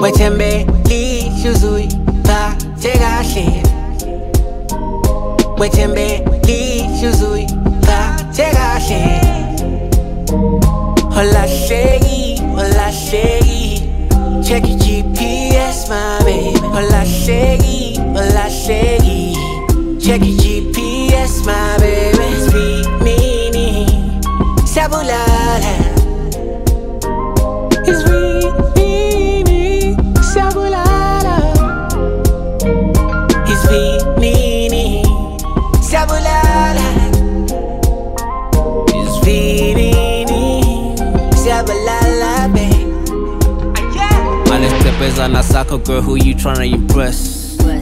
Wethembe lihluzuyi phathe kahle Wethembe lihluzuyi phathe kahle Olahleki, olahleki Check your GPS my baby Olahleki, olahleki Check your GPS my baby Speak meaning Siyabulala It's meaning Siyabulala It's meaning Siyabulala It's meaning Siyabulala babe Malestepezana soccer girl, who you tryna impress?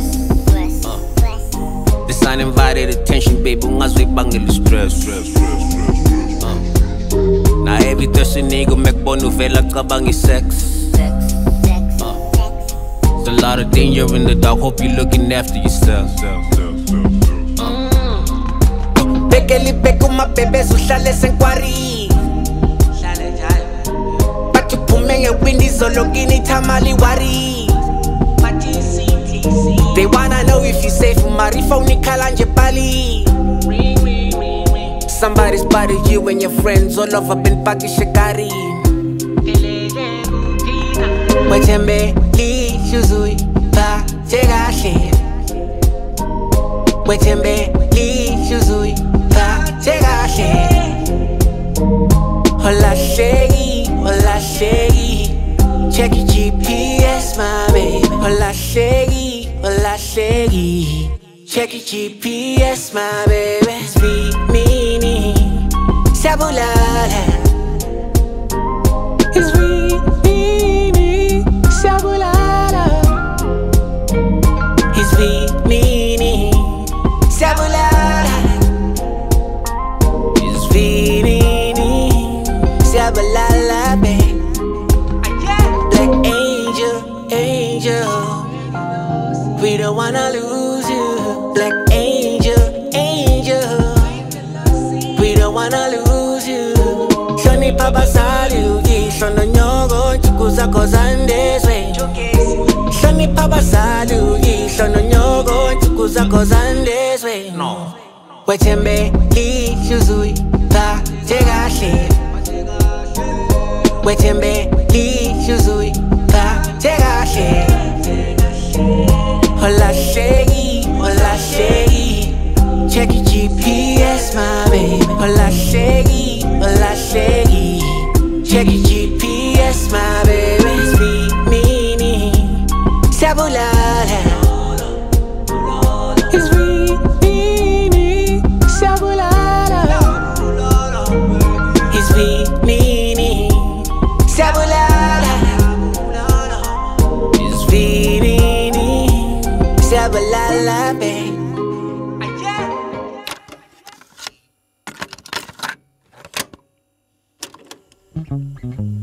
This uninvited attention, baby, ungazwe bangela stress. Now every Thursday nigga make bono vela kabangi sex. There's a lot of danger in the dark, hope you're looking after yourself. Bekeli beku mabebe uhlale senkwari Bathi uphume ngewindi zolo kini thamali wari They wanna know if you safe mari phone ikhala nje pali Somebody spotted you and your friends all over been pakishe gari Wethembe lihluzuyi phathe kahle Wethembe lihluzuyi phathe kahle Olahleki, olahleki Check your GPS my baby Olahleki, olahleki Check your GPS my baby Speak meaning Siyabulala It's meaning Siyabulala It's meaning Siyabulala It's meaning Siyabulala babe Black angel, angel We don't wanna lose you Black angel, angel We don't wanna lose you Shoni papa saluki Shono nyogo chuku zako zandeswe Shoni papa saluki Shono nyogo chuku zako zandeswe Wethembe lihluzuyi phathe kahle Wethembe lihluzuyi phathe kahle Olahleki, olahleki Check your GPS my baby Olahleki, olahleki Check your GPS my baby Speak meaning Siyabulala It's meaning Siyabulala It's meaning Siyabulala It's meaning Siyabulala babe Thank you.